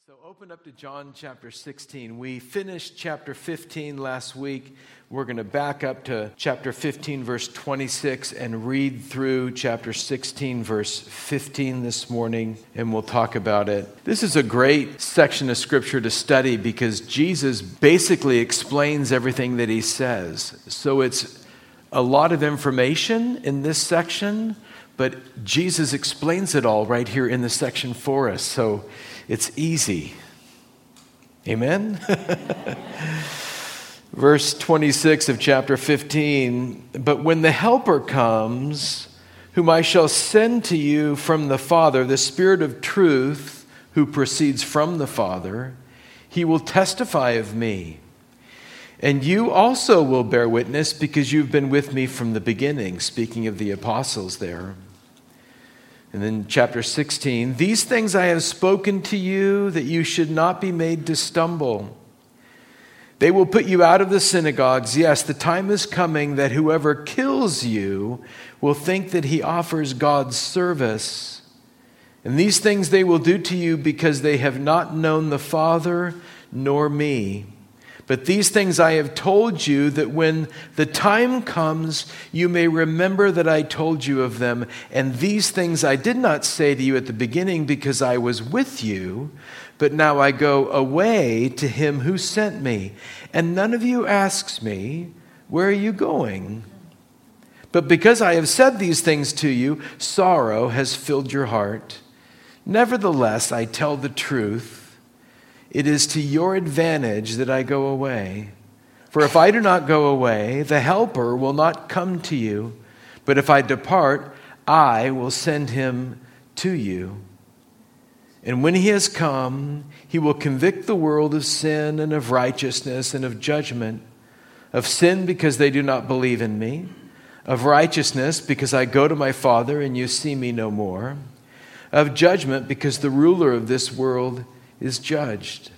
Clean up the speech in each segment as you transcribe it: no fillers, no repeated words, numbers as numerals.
So open up to John chapter 16. We finished chapter 15 last week. We're going to back up to chapter 15, verse 26, and read through chapter 16, verse 15 this morning, and we'll talk about it. This is a great section of Scripture to study because Jesus basically explains everything that he says. So it's a lot of information in this section, but Jesus explains it all right here in the section for us. So it's easy. Amen? Verse 26 of chapter 15, "But when the Helper comes, whom I shall send to you from the Father, the Spirit of truth, who proceeds from the Father, he will testify of me. And you also will bear witness because you've been with me from the beginning," speaking of the apostles there. And then chapter 16, "These things I have spoken to you, that you should not be made to stumble. They will put you out of the synagogues. Yes, the time is coming that whoever kills you will think that he offers God's service. And these things they will do to you because they have not known the Father nor me. But these things I have told you, that when the time comes, you may remember that I told you of them. And these things I did not say to you at the beginning because I was with you, but now I go away to him who sent me. And none of you asks me, 'Where are you going?' But because I have said these things to you, sorrow has filled your heart. Nevertheless, I tell the truth. It is to your advantage that I go away. For if I do not go away, the Helper will not come to you. But if I depart, I will send him to you. And when he has come, he will convict the world of sin and of righteousness and of judgment. Of sin because they do not believe in me. Of righteousness because I go to my Father and you see me no more. Of judgment because the ruler of this world is judged.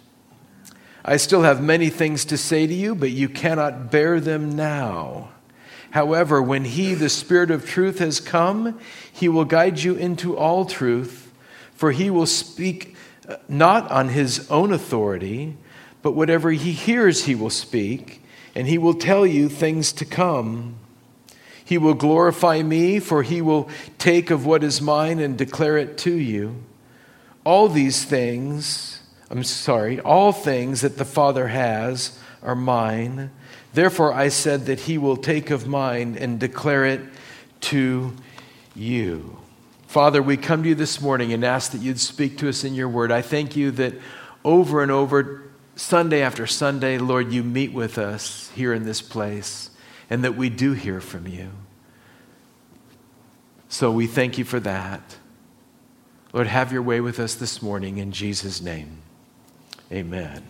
I still have many things to say to you, but you cannot bear them now. However, when he, the Spirit of truth, has come, he will guide you into all truth, for he will speak not on his own authority, but whatever he hears he will speak, and he will tell you things to come. He will glorify me, for he will take of what is mine and declare it to you. All things that the Father has are mine. Therefore I said that he will take of mine and declare it to you." Father, we come to you this morning and ask that you'd speak to us in your word. I thank you that over and over, Sunday after Sunday, Lord, you meet with us here in this place and that we do hear from you. So we thank you for that. Lord, have your way with us this morning in Jesus' name. Amen.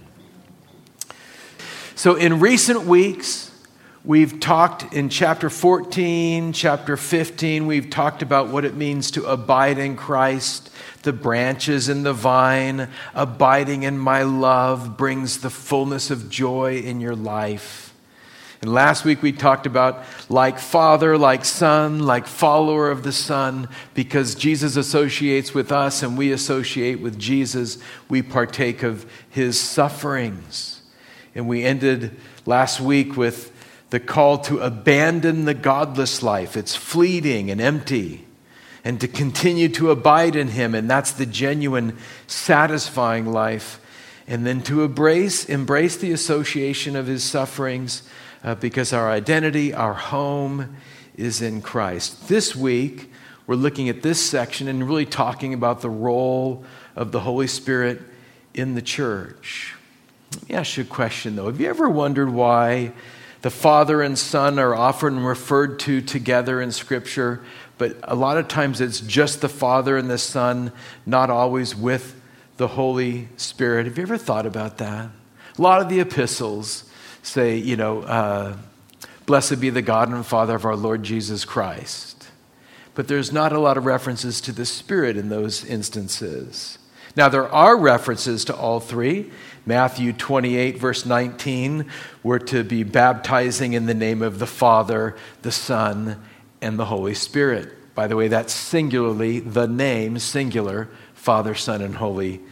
So in recent weeks, we've talked in chapter 14, chapter 15, we've talked about what it means to abide in Christ, the branches in the vine, abiding in my love brings the fullness of joy in your life. And last week we talked about like Father, like Son, like follower of the Son, because Jesus associates with us and we associate with Jesus, we partake of his sufferings. And we ended last week with the call to abandon the godless life. It's fleeting and empty. And to continue to abide in him, and that's the genuine, satisfying life. And then to embrace the association of his sufferings, because our identity, our home is in Christ. This week, we're looking at this section and really talking about the role of the Holy Spirit in the church. Let me ask you a question, though. Have you ever wondered why the Father and Son are often referred to together in Scripture, but a lot of times it's just the Father and the Son, not always with the Holy Spirit? Have you ever thought about that? A lot of the epistles say, blessed be the God and Father of our Lord Jesus Christ. But there's not a lot of references to the Spirit in those instances. Now, there are references to all three. Matthew 28, verse 19, we're to be baptizing in the name of the Father, the Son, and the Holy Spirit. By the way, that's singularly the name, singular, Father, Son, and Holy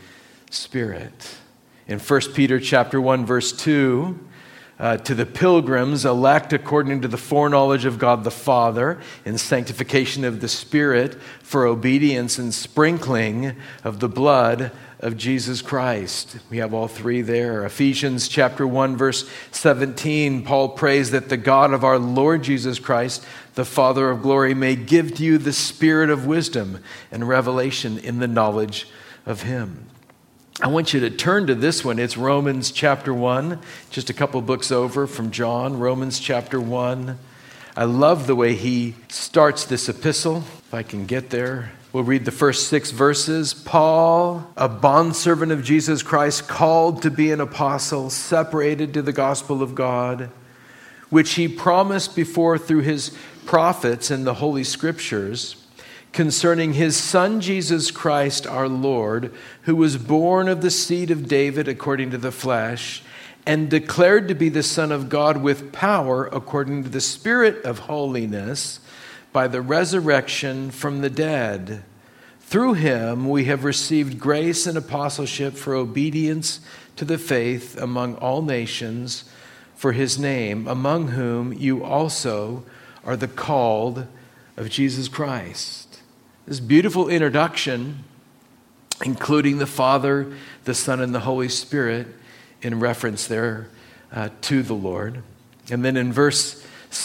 Spirit. In 1 Peter chapter 1, verse 2, to the pilgrims elect according to the foreknowledge of God the Father in sanctification of the Spirit for obedience and sprinkling of the blood of Jesus Christ. We have all three there. Ephesians chapter 1, verse 17, Paul prays that the God of our Lord Jesus Christ, the Father of glory, may give to you the spirit of wisdom and revelation in the knowledge of him. I want you to turn to this one. It's Romans chapter 1, just a couple books over from John, Romans chapter 1. I love the way he starts this epistle. If I can get there. We'll read the first 6 verses. Paul, a bondservant of Jesus Christ, called to be an apostle, separated to the gospel of God, which he promised before through his prophets in the Holy Scriptures, concerning his Son Jesus Christ our Lord, who was born of the seed of David according to the flesh, and declared to be the Son of God with power according to the Spirit of holiness, by the resurrection from the dead. Through him we have received grace and apostleship for obedience to the faith among all nations, for his name, among whom you also are the called of Jesus Christ. This beautiful introduction, including the Father, the Son, and the Holy Spirit, in reference there to the Lord. And then in verse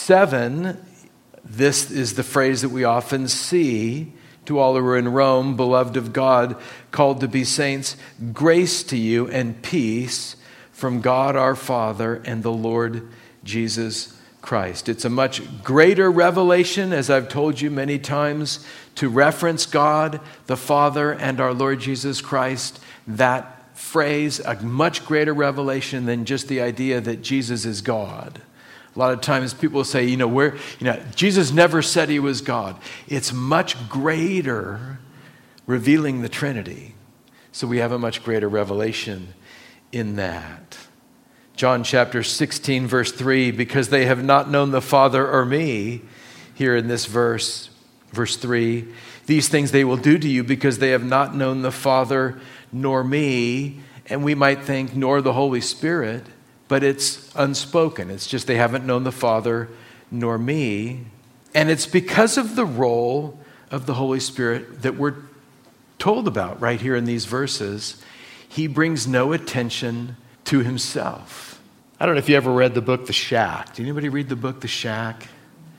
7, this is the phrase that we often see: to all who are in Rome, beloved of God, called to be saints, grace to you and peace from God our Father and the Lord Jesus Christ. It's a much greater revelation, as I've told you many times, to reference God, the Father, and our Lord Jesus Christ. That phrase, a much greater revelation than just the idea that Jesus is God. A lot of times people say, Jesus never said he was God. It's much greater revealing the Trinity. So we have a much greater revelation in that. John chapter 16, verse 3, because they have not known the Father or me, here in this verse 3, these things they will do to you because they have not known the Father nor me. And we might think, nor the Holy Spirit, but it's unspoken. It's just they haven't known the Father nor me. And it's because of the role of the Holy Spirit that we're told about right here in these verses. He brings no attention to himself. I don't know if you ever read the book The Shack. Did anybody read the book The Shack?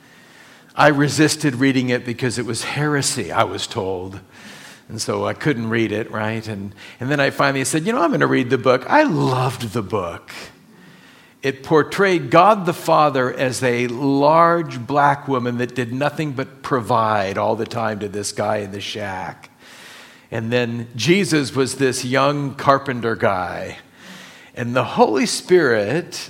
I resisted reading it because it was heresy, I was told. And so I couldn't read it, right? And then I finally said, I'm going to read the book. I loved the book. It portrayed God the Father as a large black woman that did nothing but provide all the time to this guy in the shack. And then Jesus was this young carpenter guy. And the Holy Spirit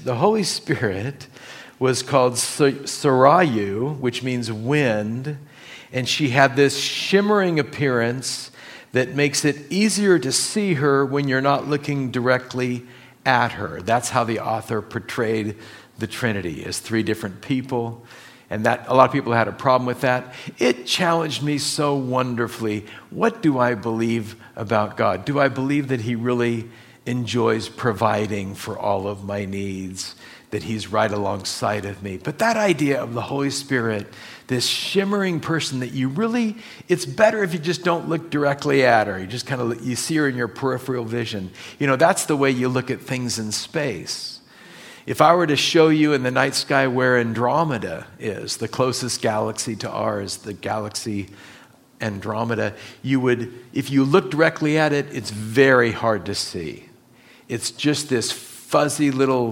was called Sarayu, which means wind. And she had this shimmering appearance that makes it easier to see her when you're not looking directly at her. That's how the author portrayed the Trinity, as 3 different people. And that a lot of people had a problem with that. It challenged me so wonderfully. What do I believe about God? Do I believe that he really enjoys providing for all of my needs, that he's right alongside of me? But that idea of the Holy Spirit, this shimmering person that it's better if you just don't look directly at her. You just you see her in your peripheral vision. That's the way you look at things in space. If I were to show you in the night sky where Andromeda is, the closest galaxy to ours, the galaxy Andromeda, if you look directly at it, it's very hard to see. It's just this fuzzy little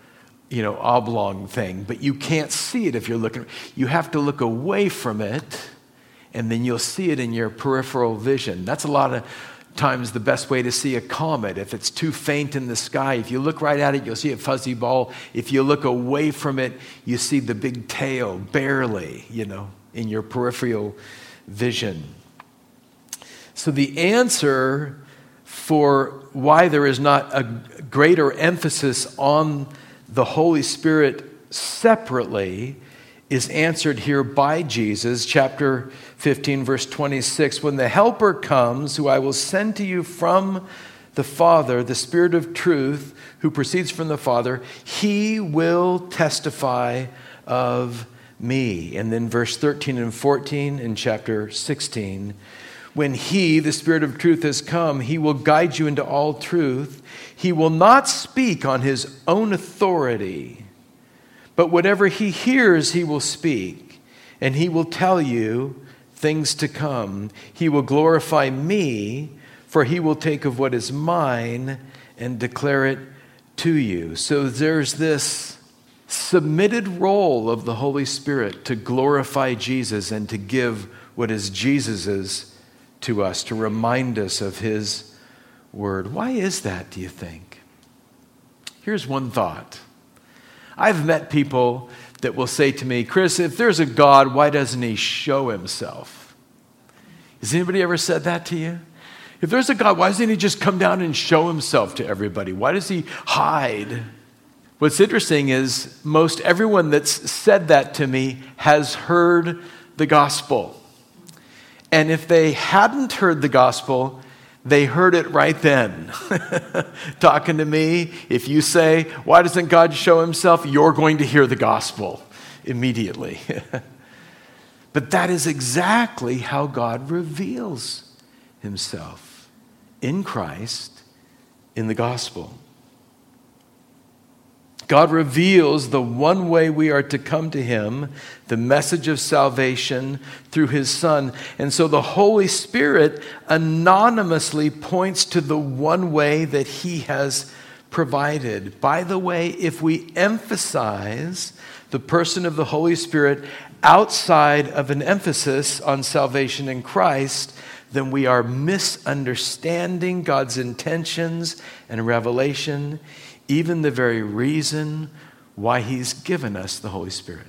oblong thing, but you can't see it if you're looking. You have to look away from it, and then you'll see it in your peripheral vision. That's a lot of times the best way to see a comet. If it's too faint in the sky, if you look right at it, you'll see a fuzzy ball. If you look away from it, you see the big tail, barely, in your peripheral vision. So the answer for why there is not a greater emphasis on the Holy Spirit separately is answered here by Jesus, chapter 15, verse 26. When the Helper comes, who I will send to you from the Father, the Spirit of truth, who proceeds from the Father, he will testify of me. And then verse 13 and 14 in chapter 16, when he, the Spirit of truth, has come, he will guide you into all truth. He will not speak on his own authority, but whatever he hears, he will speak, and he will tell you things to come. He will glorify me, for he will take of what is mine and declare it to you. So there's this submitted role of the Holy Spirit to glorify Jesus and to give what is Jesus's to us, to remind us of his word. Why is that, do you think? Here's one thought. I've met people that will say to me, Chris, if there's a God, why doesn't he show himself? Has anybody ever said that to you? If there's a God, why doesn't he just come down and show himself to everybody? Why does he hide? What's interesting is most everyone that's said that to me has heard the gospel. And if they hadn't heard the gospel, they heard it right then. Talking to me, if you say, why doesn't God show himself? You're going to hear the gospel immediately. But that is exactly how God reveals himself in Christ, in the gospel. God reveals the one way we are to come to him, the message of salvation through his Son. And so the Holy Spirit anonymously points to the one way that he has provided. By the way, if we emphasize the person of the Holy Spirit outside of an emphasis on salvation in Christ, then we are misunderstanding God's intentions and revelation, even the very reason why he's given us the Holy Spirit.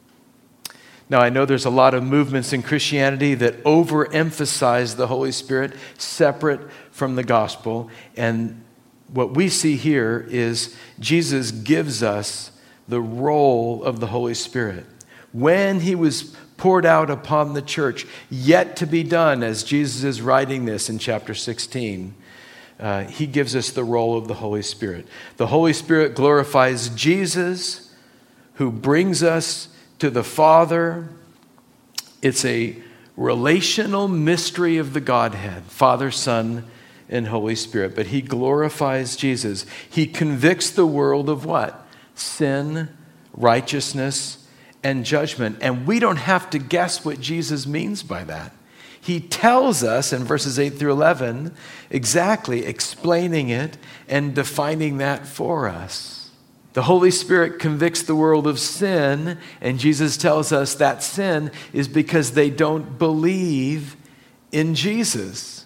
Now, I know there's a lot of movements in Christianity that overemphasize the Holy Spirit separate from the gospel. And what we see here is Jesus gives us the role of the Holy Spirit. When he was poured out upon the church, yet to be done, as Jesus is writing this in chapter 16, he gives us the role of the Holy Spirit. The Holy Spirit glorifies Jesus, who brings us to the Father. It's a relational mystery of the Godhead, Father, Son, and Holy Spirit. But he glorifies Jesus. He convicts the world of what? Sin, righteousness, and judgment. And we don't have to guess what Jesus means by that. He tells us in verses 8 through 11, exactly explaining it and defining that for us. The Holy Spirit convicts the world of sin, and Jesus tells us that sin is because they don't believe in Jesus.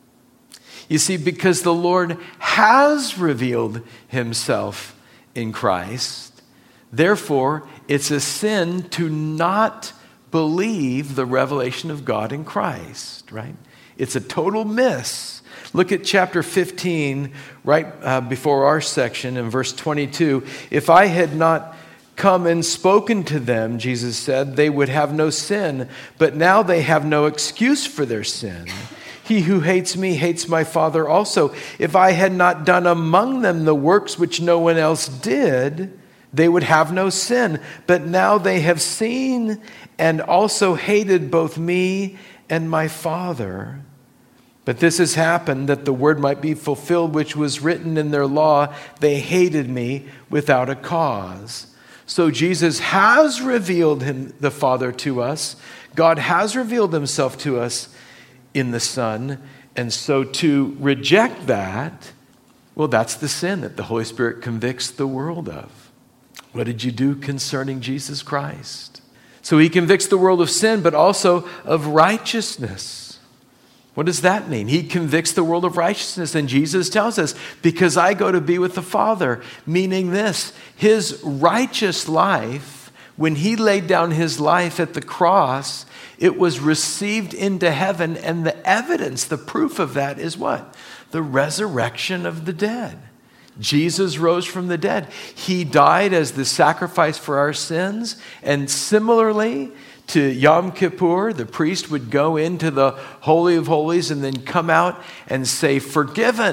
You see, because the Lord has revealed himself in Christ, therefore, it's a sin to not believe the revelation of God in Christ, right? It's a total miss. Look at chapter 15, right before our section in verse 22. If I had not come and spoken to them, Jesus said, they would have no sin, but now they have no excuse for their sin. He who hates me hates my Father also. If I had not done among them the works which no one else did, they would have no sin. But now they have seen and also hated both me and my Father. But this has happened that the word might be fulfilled, which was written in their law, they hated me without a cause. So Jesus has revealed the Father to us. God has revealed himself to us in the Son. And so to reject that, well, that's the sin that the Holy Spirit convicts the world of. What did you do concerning Jesus Christ? So he convicts the world of sin, but also of righteousness. What does that mean? He convicts the world of righteousness, and Jesus tells us, because I go to be with the Father, meaning this, his righteous life, when he laid down his life at the cross, it was received into heaven, and the evidence, the proof of that is what? The resurrection of the dead. Jesus rose from the dead. He died as the sacrifice for our sins. And similarly to Yom Kippur, the priest would go into the Holy of Holies and then come out and say, forgiven.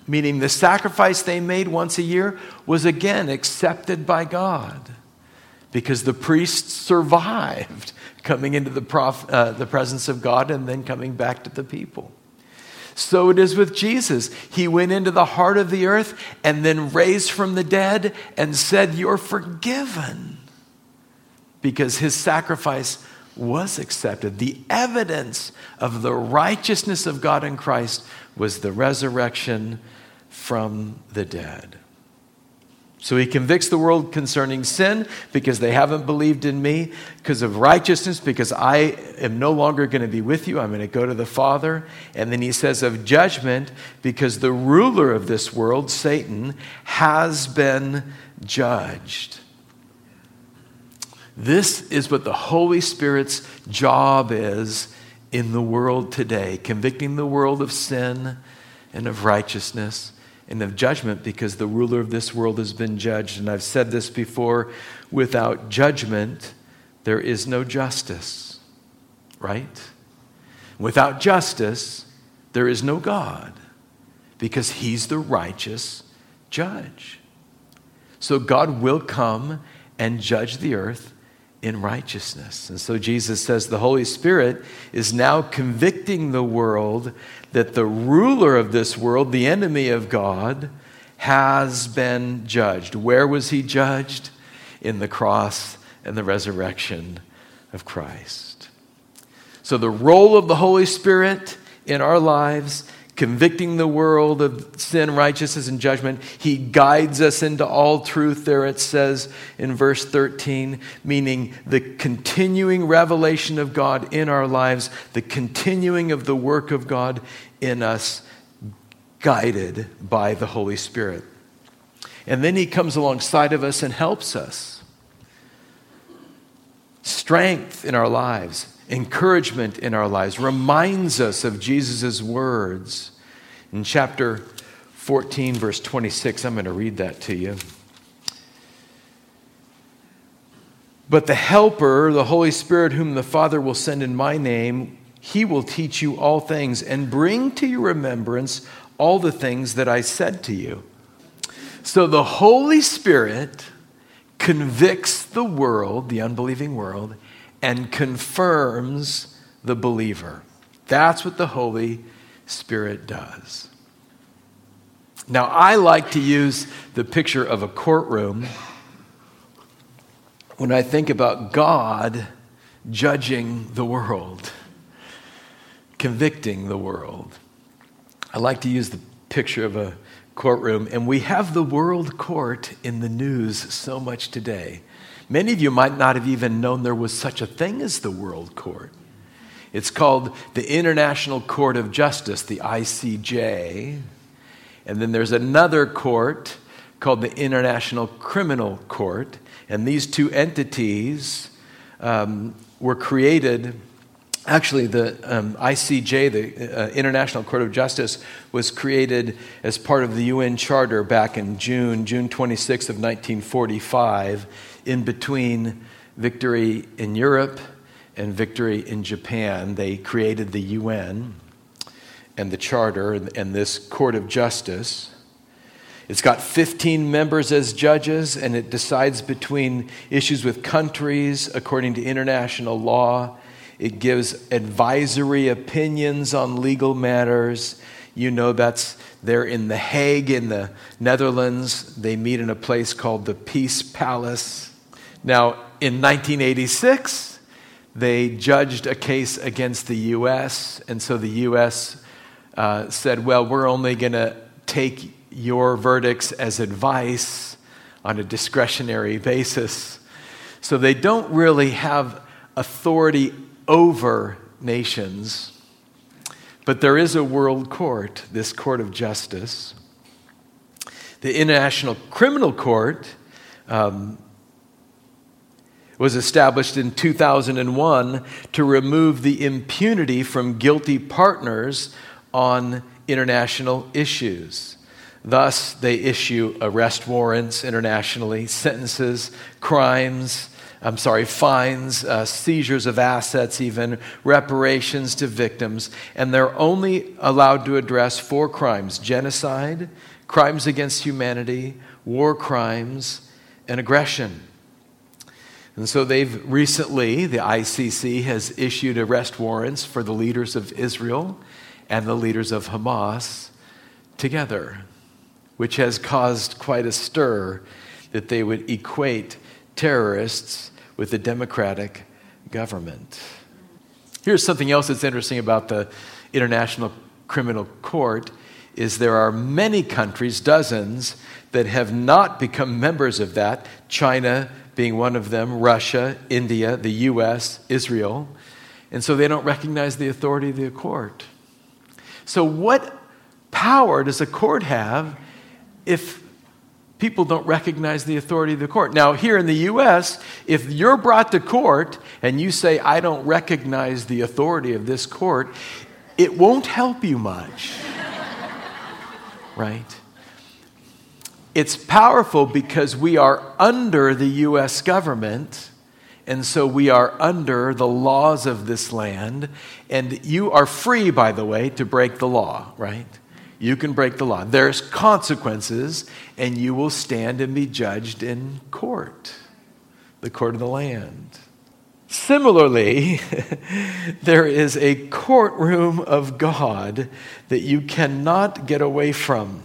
meaning the sacrifice they made once a year was again accepted by God because the priests survived coming into the presence of God and then coming back to the people. So it is with Jesus. He went into the heart of the earth and then raised from the dead and said, "You're forgiven," because his sacrifice was accepted. The evidence of the righteousness of God in Christ was the resurrection from the dead. So he convicts the world concerning sin because they haven't believed in me, because of righteousness, because I am no longer going to be with you. I'm going to go to the Father. And then he says of judgment because the ruler of this world, Satan, has been judged. This is what the Holy Spirit's job is in the world today, convicting the world of sin and of righteousness and of judgment because the ruler of this world has been judged. And I've said this before, without judgment, there is no justice, right? Without justice, there is no God because he's the righteous judge. So God will come and judge the earth in righteousness. And so Jesus says the Holy Spirit is now convicting the world that the ruler of this world, the enemy of God, has been judged. Where was he judged? In the cross and the resurrection of Christ. So the role of the Holy Spirit in our lives, convicting the world of sin, righteousness, and judgment. He guides us into all truth, there it says in verse 13, meaning the continuing revelation of God in our lives, the continuing of the work of God in us, guided by the Holy Spirit. And then he comes alongside of us and helps us. Strength in our lives, encouragement in our lives, reminds us of Jesus' words. In chapter 14, verse 26, I'm going to read that to you. But the Helper, the Holy Spirit, whom the Father will send in my name, he will teach you all things and bring to your remembrance all the things that I said to you. So the Holy Spirit convicts the world, the unbelieving world, and confirms the believer. That's what the Holy Spirit does. Now, I like to use the picture of a courtroom when I think about God judging the world, convicting the world. I like to use the picture of a courtroom, and we have the world court in the news so much today. Many of you might not have even known there was such a thing as the world court. It's called the International Court of Justice, the ICJ. And then there's another court called the International Criminal Court. And these two entities were created. Actually, the ICJ, the International Court of Justice, was created as part of the UN Charter back in June 26th of 1945, in between victory in Europe and victory in Japan. They created the UN and the Charter and this Court of Justice. It's got 15 members as judges, and it decides between issues with countries according to international law. It gives advisory opinions on legal matters. You know that's there in The Hague in the Netherlands. They meet in a place called the Peace Palace. Now, in 1986, they judged a case against the U.S., and so the U.S. Said, well, we're only going to take your verdicts as advice on a discretionary basis. So they don't really have authority over nations. But there is a world court, this court of justice. The International Criminal Court was established in 2001 to remove the impunity from guilty partners on international issues. Thus, they issue arrest warrants internationally, sentences, crimes, fines, seizures of assets, even reparations to victims. And they're only allowed to address 4 crimes: genocide, crimes against humanity, war crimes, and aggression. And so they've recently, the ICC has issued arrest warrants for the leaders of Israel and the leaders of Hamas together, which has caused quite a stir that they would equate terrorists with the democratic government. Here's something else that's interesting about the International Criminal Court is there are many countries, dozens, that have not become members of that, China being one of them, Russia, India, the U.S., Israel. And so they don't recognize the authority of the court. So what power does a court have if people don't recognize the authority of the court? Now, here in the U.S., if you're brought to court and you say, I don't recognize the authority of this court, it won't help you much. Right? It's powerful because we are under the U.S. government, and so we are under the laws of this land, and you are free, by the way, to break the law, right? You can break the law. There's consequences, and you will stand and be judged in court, the court of the land. Similarly, there is a courtroom of God that you cannot get away from.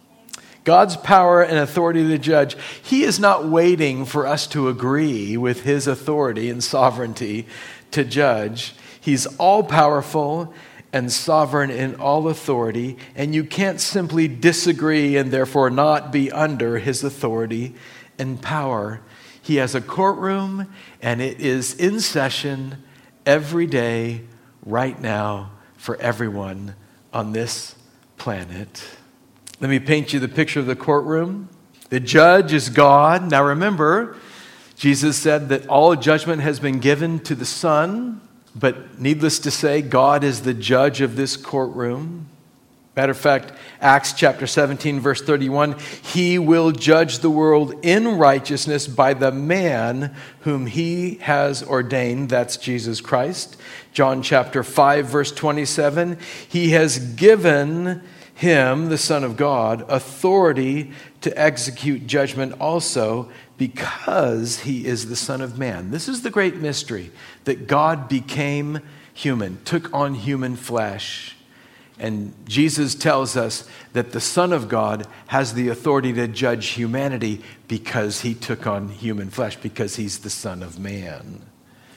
God's power and authority to judge, He is not waiting for us to agree with His authority and sovereignty to judge. He's all-powerful and sovereign in all authority, and you can't simply disagree and therefore not be under His authority and power. He has a courtroom, and it is in session every day, right now, for everyone on this planet. Let me paint you the picture of the courtroom. The judge is God. Now remember, Jesus said that all judgment has been given to the Son, but needless to say, God is the judge of this courtroom. Matter of fact, Acts chapter 17, verse 31, He will judge the world in righteousness by the man whom He has ordained. That's Jesus Christ. John chapter 5, verse 27, He has given Him, the Son of God, authority to execute judgment also because He is the Son of Man. This is the great mystery, that God became human, took on human flesh. And Jesus tells us that the Son of God has the authority to judge humanity because He took on human flesh, because He's the Son of Man.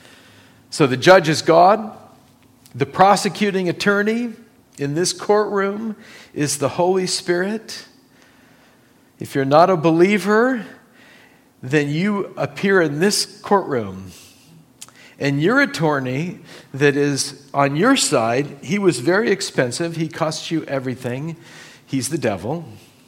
So the judge is God. The prosecuting attorney in this courtroom is the Holy Spirit. If you're not a believer, then you appear in this courtroom. And your attorney that is on your side, he was very expensive. He costs you everything. He's the devil.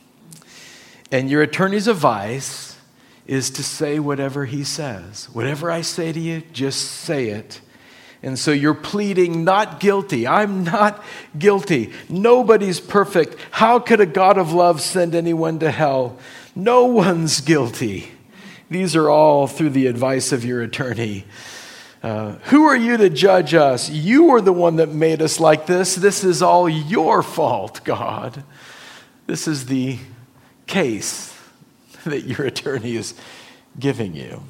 And your attorney's advice is to say whatever he says. Whatever I say to you, just say it. And so you're pleading not guilty. I'm not guilty. Nobody's perfect. How could a God of love send anyone to hell? No one's guilty. These are all through the advice of your attorney. Who are you to judge us? You are the one that made us like this. This is all your fault, God. This is the case that your attorney is giving you.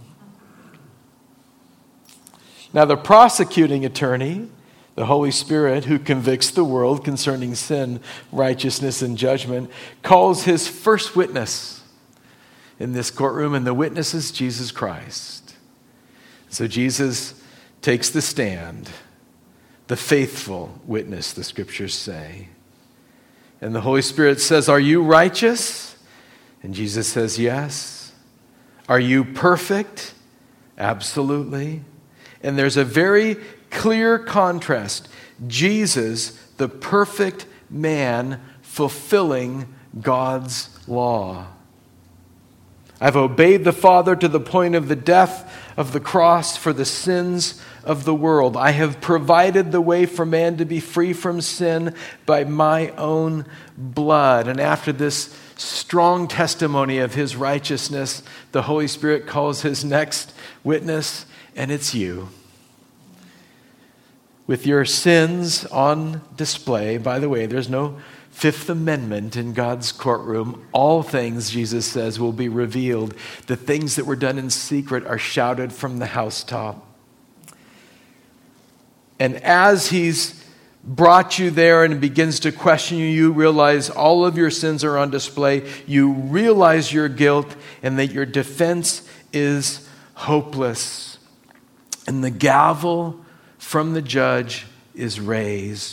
Now, the prosecuting attorney, the Holy Spirit, who convicts the world concerning sin, righteousness, and judgment, calls his first witness in this courtroom, and the witness is Jesus Christ. So Jesus takes the stand, the faithful witness, the scriptures say. And the Holy Spirit says, "Are you righteous?" And Jesus says, "Yes." "Are you perfect?" "Absolutely." And there's a very clear contrast. Jesus, the perfect man, fulfilling God's law. I've obeyed the Father to the point of the death of the cross for the sins of the world. I have provided the way for man to be free from sin by my own blood. And after this strong testimony of his righteousness, the Holy Spirit calls his next witness, and it's you. With your sins on display, by the way, there's no Fifth Amendment in God's courtroom. All things, Jesus says, will be revealed. The things that were done in secret are shouted from the housetop. And as he's brought you there and begins to question you, you realize all of your sins are on display. You realize your guilt and that your defense is hopeless. And the gavel from the judge is raised.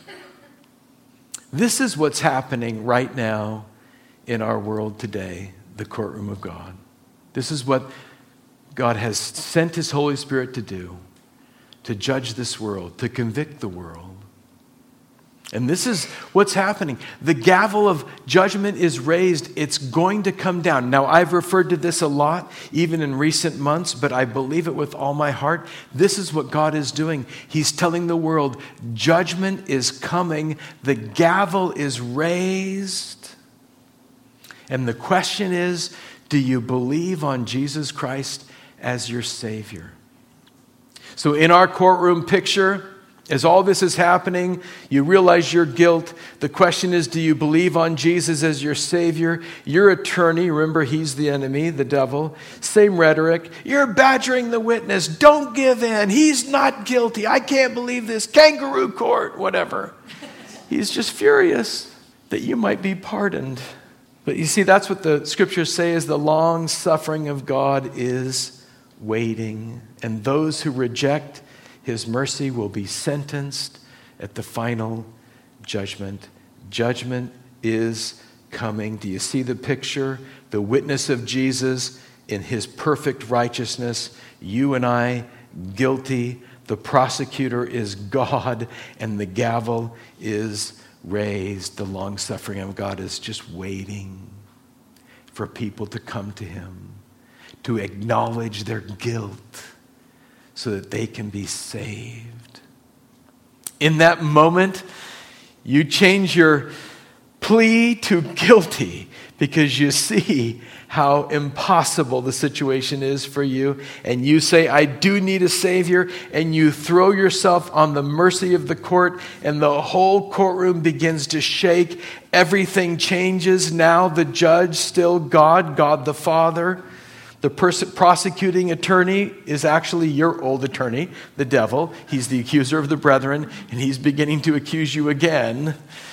This is what's happening right now in our world today, the courtroom of God. This is what God has sent his Holy Spirit to do, to judge this world, to convict the world. And this is what's happening. The gavel of judgment is raised. It's going to come down. Now, I've referred to this a lot, even in recent months, but I believe it with all my heart. This is what God is doing. He's telling the world, judgment is coming. The gavel is raised. And the question is, do you believe on Jesus Christ as your Savior? So in our courtroom picture, as all this is happening, you realize your guilt. The question is, do you believe on Jesus as your Savior? Your attorney, remember he's the enemy, the devil. Same rhetoric. You're badgering the witness. Don't give in. He's not guilty. I can't believe this. Kangaroo court, whatever. He's just furious that you might be pardoned. But you see, that's what the scriptures say is the long suffering of God is waiting. And those who reject his mercy will be sentenced at the final judgment. Judgment is coming. Do you see the picture? The witness of Jesus in his perfect righteousness. You and I, guilty. The prosecutor is God, and the gavel is raised. The long suffering of God is just waiting for people to come to him, to acknowledge their guilt, so that they can be saved. In that moment, you change your plea to guilty because you see how impossible the situation is for you. And you say, I do need a Savior. And you throw yourself on the mercy of the court, and the whole courtroom begins to shake. Everything changes. Now the judge, still God, God the Father. The prosecuting attorney is actually your old attorney, the devil. He's the accuser of the brethren, and he's beginning to accuse you again,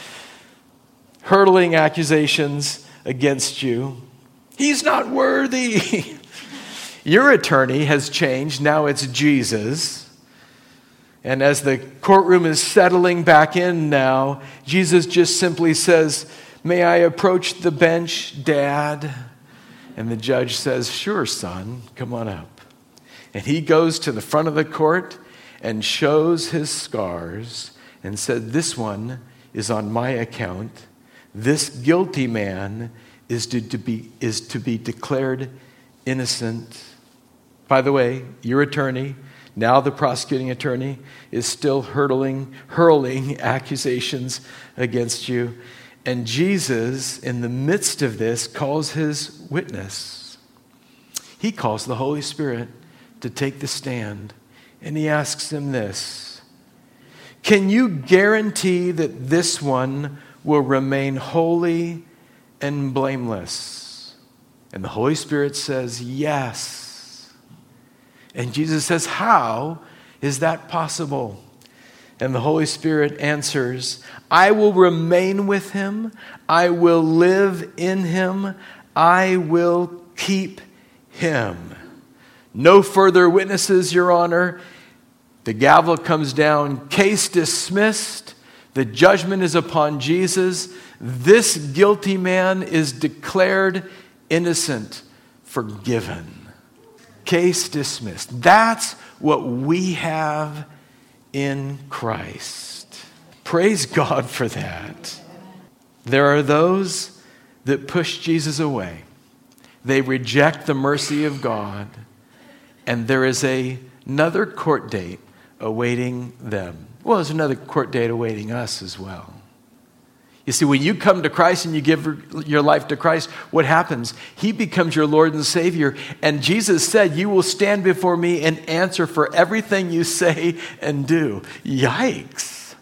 hurling accusations against you. He's not worthy. Your attorney has changed. Now it's Jesus. And as the courtroom is settling back in now, Jesus just simply says, may I approach the bench, Dad? And the judge says, sure, son, come on up. And he goes to the front of the court and shows his scars and said, this one is on my account. This guilty man is to be declared innocent. By the way, your attorney, now the prosecuting attorney, is still hurling accusations against you. And Jesus, in the midst of this, calls his witness. He calls the Holy Spirit to take the stand. And he asks him this: can you guarantee that this one will remain holy and blameless? And the Holy Spirit says, yes. And Jesus says, how is that possible? And the Holy Spirit answers, I will remain with him. I will live in him. I will keep him. No further witnesses, Your Honor. The gavel comes down. Case dismissed. The judgment is upon Jesus. This guilty man is declared innocent, forgiven. Case dismissed. That's what we have in Christ. Praise God for that. There are those that push Jesus away. They reject the mercy of God, and there is another court date awaiting them. Well, there's another court date awaiting us as well. You see, when you come to Christ and you give your life to Christ, what happens? He becomes your Lord and Savior. And Jesus said, you will stand before me and answer for everything you say and do. Yikes.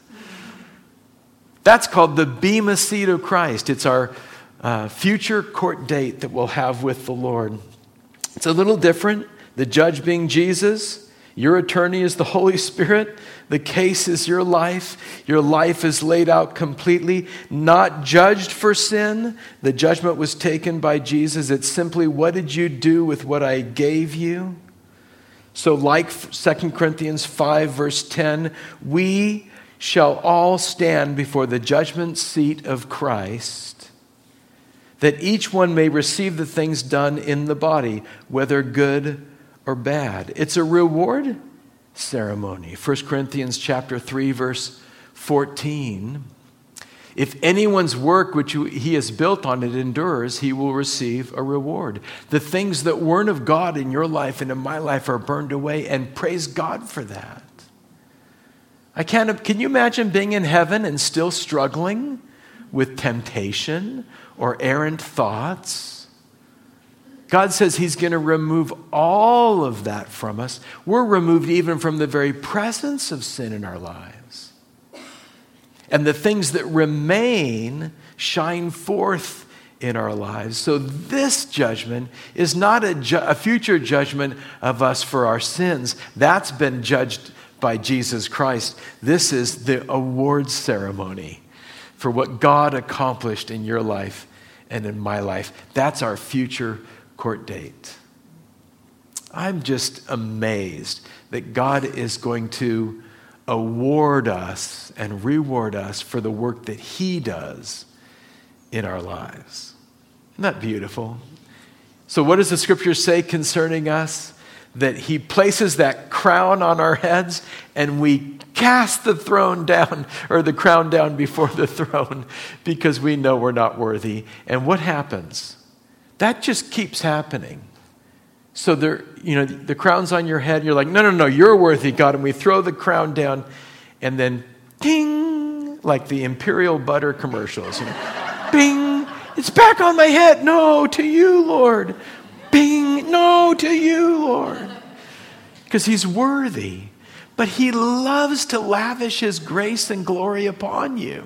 That's called the Bema Seat of Christ. It's our future court date that we'll have with the Lord. It's a little different. The judge being Jesus. Your attorney is the Holy Spirit. The case is your life. Your life is laid out completely, not judged for sin. The judgment was taken by Jesus. It's simply, what did you do with what I gave you? So like 2 Corinthians 5 verse 10, we shall all stand before the judgment seat of Christ, that each one may receive the things done in the body, whether good or bad. It's a reward ceremony. 1 Corinthians chapter 3, verse 14. If anyone's work which he has built on it endures, he will receive a reward. The things that weren't of God in your life and in my life are burned away, and praise God for that. Can you imagine being in heaven and still struggling with temptation or errant thoughts? God says he's going to remove all of that from us. We're removed even from the very presence of sin in our lives. And the things that remain shine forth in our lives. So this judgment is not a future judgment of us for our sins. That's been judged by Jesus Christ. This is the awards ceremony for what God accomplished in your life and in my life. That's our future court date. I'm just amazed that God is going to award us and reward us for the work that he does in our lives. Isn't that beautiful? So what does the scripture say concerning us? That he places that crown on our heads and we cast the throne down, or the crown down before the throne, because we know we're not worthy. And what happens? That just keeps happening. So the crown's on your head. You're like, no, you're worthy, God. And we throw the crown down, and then ding, like the Imperial Butter commercials. Bing, it's back on my head. No, to you, Lord. Bing, no, to you, Lord. Because he's worthy. But he loves to lavish his grace and glory upon you.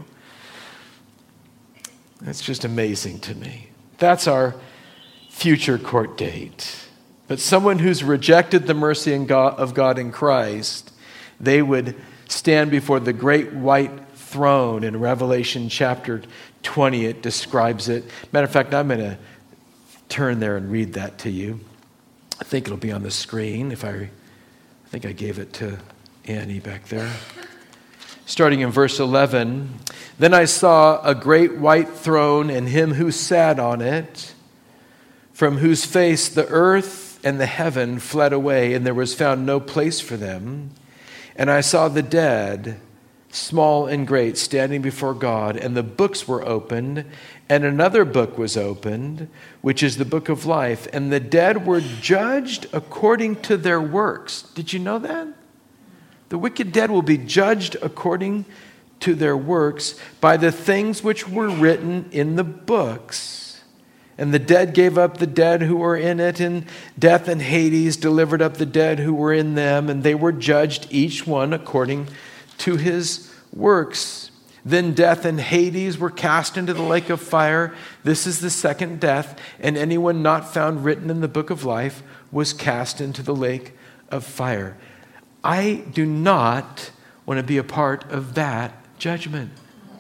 That's just amazing to me. That's our future court date. But someone who's rejected the mercy of God in Christ, they would stand before the great white throne. In Revelation chapter 20, it describes it. Matter of fact, I'm going to turn there and read that to you. I think it'll be on the screen. I think I gave it to Annie back there. Starting in verse 11, then I saw a great white throne and him who sat on it, from whose face the earth and the heaven fled away, and there was found no place for them. And I saw the dead, small and great, standing before God, and the books were opened, and another book was opened, which is the book of life. And the dead were judged according to their works. Did you know that? The wicked dead will be judged according to their works by the things which were written in the books. And the dead gave up the dead who were in it, and death and Hades delivered up the dead who were in them, and they were judged each one according to his works. Then death and Hades were cast into the lake of fire. This is the second death, and anyone not found written in the book of life was cast into the lake of fire. I do not want to be a part of that judgment.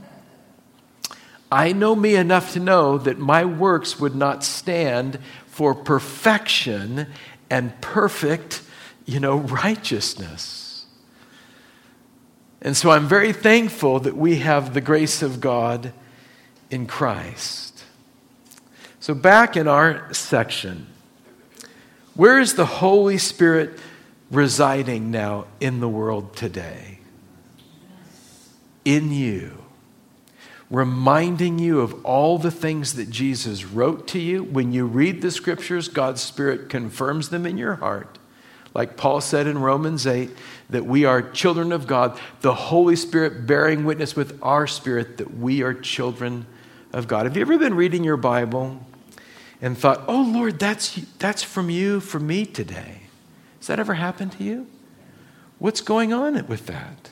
I know me enough to know that my works would not stand for perfection and perfect, righteousness. And so I'm very thankful that we have the grace of God in Christ. So back in our section, where is the Holy Spirit residing now in the world today? In you. reminding you of all the things that Jesus wrote to you. When you read the scriptures, God's Spirit confirms them in your heart. Like Paul said in Romans 8, that we are children of God, the Holy Spirit bearing witness with our spirit that we are children of God. Have you ever been reading your Bible and thought, oh Lord, that's from you for me today? Has that ever happened to you? What's going on with that?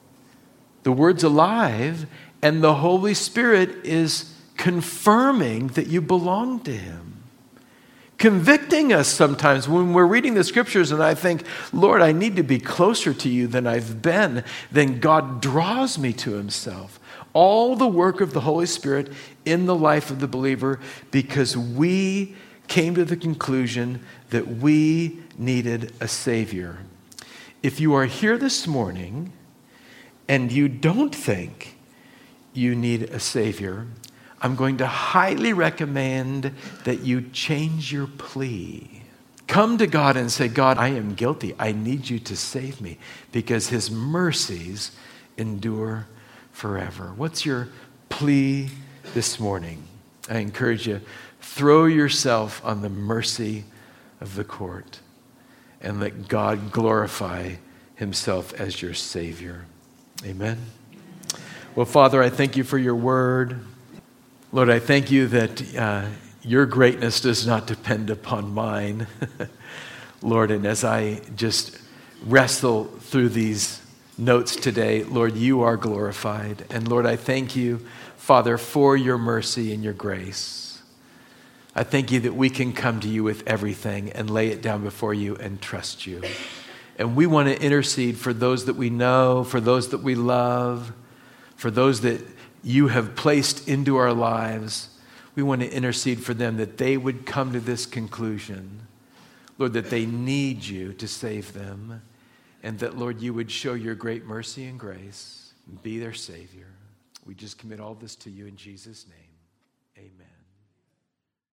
The Word's alive, and the Holy Spirit is confirming that you belong to Him. Convicting us sometimes when we're reading the scriptures and I think, Lord, I need to be closer to you than I've been. Then God draws me to Himself. All the work of the Holy Spirit in the life of the believer, because we came to the conclusion that we needed a Savior. If you are here this morning and you don't think you need a Savior, I'm going to highly recommend that you change your plea. Come to God and say, God, I am guilty. I need you to save me, because His mercies endure forever. What's your plea this morning? I encourage you, throw yourself on the mercy of the court and let God glorify Himself as your Savior. Amen. Well, Father, I thank you for your word. Lord, I thank you that your greatness does not depend upon mine. Lord, and as I just wrestle through these notes today, Lord, you are glorified. And Lord, I thank you, Father, for your mercy and your grace. I thank you that we can come to you with everything and lay it down before you and trust you. And we want to intercede for those that we know, for those that we love, for those that you have placed into our lives. We want to intercede for them that they would come to this conclusion, Lord, that they need you to save them, and that, Lord, you would show your great mercy and grace and be their Savior. We just commit all this to you in Jesus' name. Amen.